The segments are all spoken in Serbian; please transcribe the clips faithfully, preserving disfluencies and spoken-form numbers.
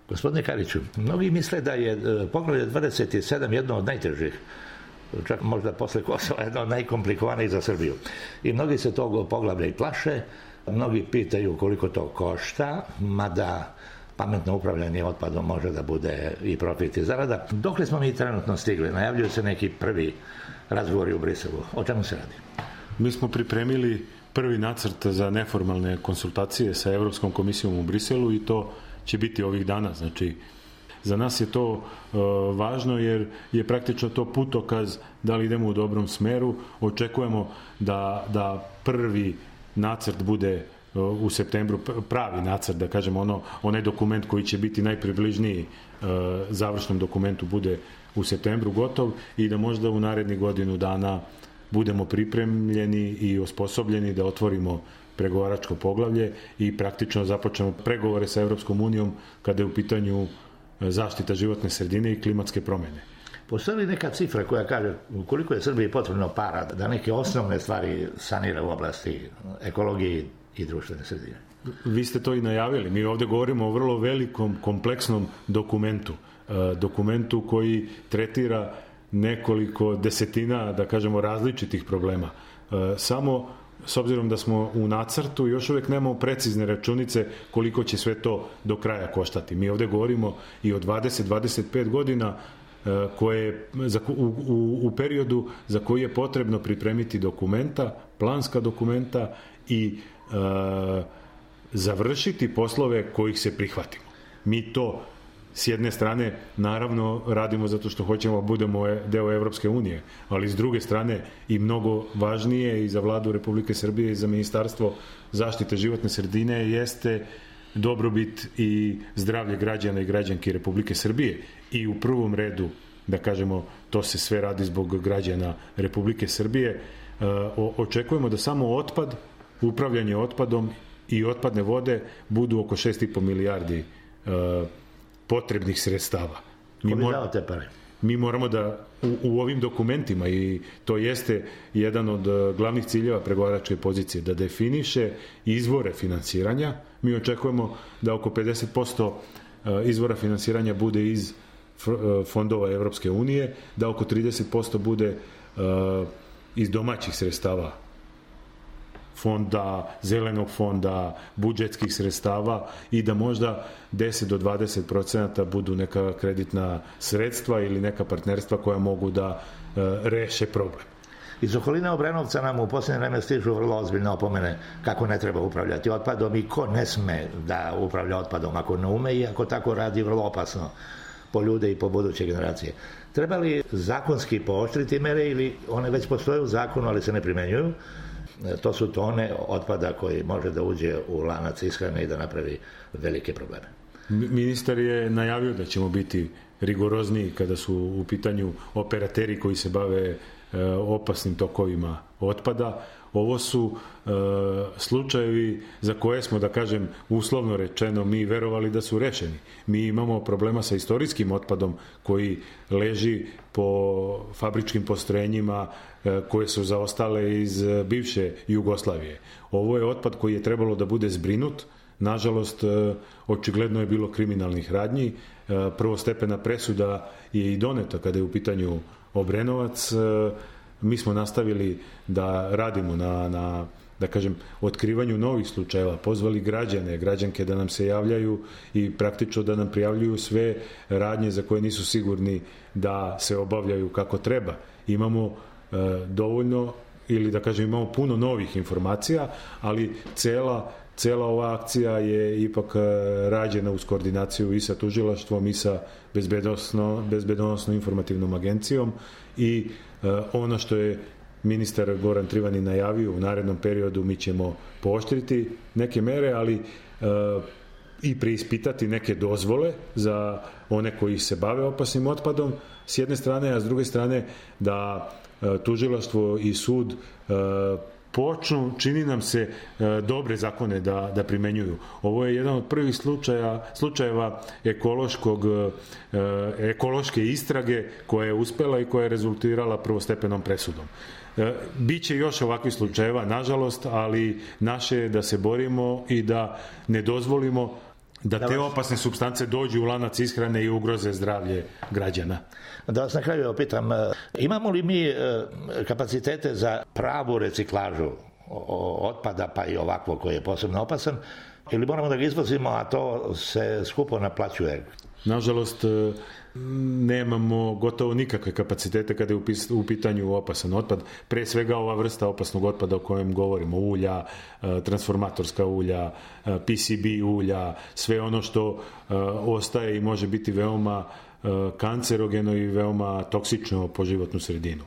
Gospodine Kariću, mnogi misle da je poglavlje dvadeset sedam jedno od najtežih, čak možda posle Kosova jedno od najkomplikovanijih za Srbiju. I mnogi se tog poglavlja i plaše, mnogi pitaju koliko to košta, mada pametno upravljanje otpadom može da bude i profit i zarada. Dokle smo mi trenutno stigli? Najavljuju se neki prvi razgovori u Briselu. O čemu se radi? Mi smo pripremili prvi nacrt za neformalne konsultacije sa Evropskom komisijom u Briselu i to će biti ovih dana. Znači, za nas je to e, važno jer je praktično to putokaz da li idemo u dobrom smeru. Očekujemo da, da prvi nacrt bude e, u septembru, pravi nacrt, da kažemo, ono, onaj dokument koji će biti najpribližniji e, završnom dokumentu bude u septembru gotov i da možda u narednih godinu dana budemo pripremljeni i osposobljeni da otvorimo pregovaračko poglavlje i praktično započnemo pregovore sa Evropskom unijom kada je u pitanju zaštita životne sredine i klimatske promjene. Postoji li neka cifra koja kaže koliko je Srbiji potrebno para da neke osnovne stvari sanira u oblasti ekologije i društvene sredine? Vi ste to i najavili. Mi ovdje govorimo o vrlo velikom, kompleksnom dokumentu. Dokumentu koji tretira nekoliko desetina, da kažemo, različitih problema. Samo s obzirom da smo u nacrtu, još uvijek nemamo precizne računice koliko će sve to do kraja koštati. Mi ovdje govorimo i o dvadeset do dvadeset pet godina koje, za, u, u, u periodu za koji je potrebno pripremiti dokumenta, planska dokumenta i e, završiti poslove kojih se prihvatimo. Mi to s jedne strane naravno radimo zato što hoćemo da budemo deo Evropske unije, ali s druge strane i mnogo važnije i za Vladu Republike Srbije i za Ministarstvo zaštite životne sredine jeste dobrobit i zdravlje građana i građanki Republike Srbije i u prvom redu, da kažemo, to se sve radi zbog građana Republike Srbije. O, očekujemo da samo otpad, upravljanje otpadom i otpadne vode budu oko šest i po milijardi uh, potrebnih sredstava. Mi, mor- te pare? mi moramo da u, u ovim dokumentima, i to jeste jedan od uh, glavnih ciljeva pregovaračke pozicije, da definiše izvore finansiranja. Mi očekujemo da oko pedeset posto uh, izvora finansiranja bude iz f- uh, fondova Evropske unije, da oko trideset posto bude uh, iz domaćih sredstava, fonda, zelenog fonda, budžetskih sredstava i da možda deset do dvadeset procenata budu neka kreditna sredstva ili neka partnerstva koja mogu da e, reše problem. Iz okoline Obrenovca nam u posljednje vreme stižu vrlo ozbiljne opomene kako ne treba upravljati otpadom i ko ne sme da upravlja otpadom ako ne ume i ako tako radi vrlo opasno po ljude i po buduće generacije. Treba li zakonski pooštriti mere ili one već postoje u zakonu ali se ne primenjuju? To su tone otpada koji može da uđe u lanac ishrane i da napravi velike probleme. Ministar je najavio da ćemo biti rigorozniji kada su u pitanju operateri koji se bave e, opasnim tokovima otpada. Ovo su e, slučajevi za koje smo, da kažem, uslovno rečeno, mi verovali da su rešeni. Mi imamo problema sa istorijskim otpadom koji leži po fabričkim postrojenjima e, koje su zaostale iz bivše Jugoslavije. Ovo je otpad koji je trebalo da bude zbrinut. Nažalost, e, očigledno je bilo kriminalnih radnji. E, prvostepena presuda je i doneta kada je u pitanju Obrenovac. E, Mi smo nastavili da radimo na, na, da kažem, otkrivanju novih slučajeva, pozvali građane, građanke da nam se javljaju i praktično da nam prijavljuju sve radnje za koje nisu sigurni da se obavljaju kako treba. Imamo e, dovoljno, ili da kažem, imamo puno novih informacija, ali cela Cela ova akcija je ipak rađena uz koordinaciju i sa tužilaštvom i sa bezbednosno, bezbednosno informativnom agencijom i e, ono što je ministar Goran Trivanin najavio u narednom periodu, mi ćemo pooštriti neke mere, ali e, i preispitati neke dozvole za one koji se bave opasnim otpadom s jedne strane, a s druge strane da e, tužilaštvo i sud e, počnu, čini nam se, e, dobre zakone da, da primenjuju. Ovo je jedan od prvih slučaja, slučajeva ekološkog, e, ekološke istrage koja je uspela i koja je rezultirala prvostepenom presudom. E, biće još ovakvih slučajeva, nažalost, ali naše je da se borimo i da ne dozvolimo da te opasne supstance dođu u lanac ishrane i ugroze zdravlje građana. Da vas na kraju opitam, imamo li mi kapacitete za pravu reciklažu otpada, pa i ovakvo koji je posebno opasan, ili moramo da ga izvozimo, a to se skupo naplaćuje? Nažalost, nemamo gotovo nikakve kapacitete kada je u pitanju opasan otpad. Pre svega ova vrsta opasnog otpada o kojem govorimo, ulja, transformatorska ulja, P C B ulja, sve ono što ostaje i može biti veoma kancerogeno i veoma toksično po životnu sredinu.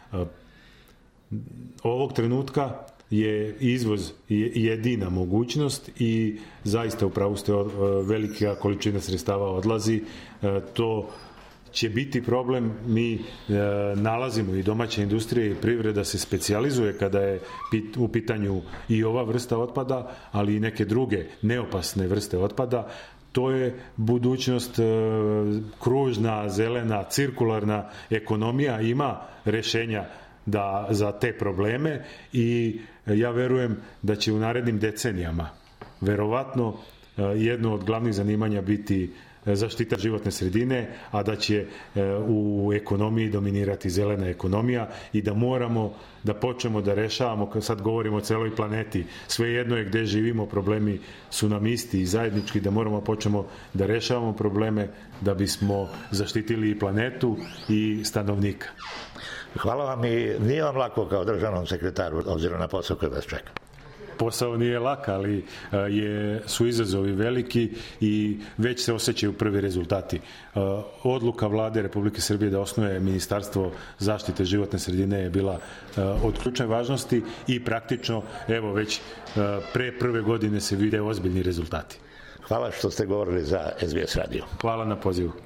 Ovog trenutka je izvoz jedina mogućnost i zaista upravo ste, velika količina sredstava odlazi. To će biti problem. Mi nalazimo i domaća industrija i privreda se specijalizuje kada je u pitanju i ova vrsta otpada, ali i neke druge neopasne vrste otpada. To je budućnost, kružna, zelena, cirkularna ekonomija ima rešenja da, za te probleme i ja verujem da će u narednim decenijama verovatno jedno od glavnih zanimanja biti zaštita životne sredine, a da će u ekonomiji dominirati zelena ekonomija i da moramo da počnemo da rešavamo, sad govorimo o celoj planeti, svejedno je gde živimo, problemi su nam isti i zajednički, da moramo počnemo da rešavamo probleme da bismo zaštitili i planetu i stanovnika. Hvala vam i nije vam lako kao državnom sekretaru, obzirom na posao koji vas čeka. Posao nije lak, ali je, su izazovi veliki i već se osjećaju prvi rezultati. Odluka vlade Republike Srbije da osnuje Ministarstvo zaštite životne sredine je bila od ključne važnosti i praktično, evo već pre prve godine se vide ozbiljni rezultati. Hvala što ste govorili za S B S radio. Hvala na pozivu.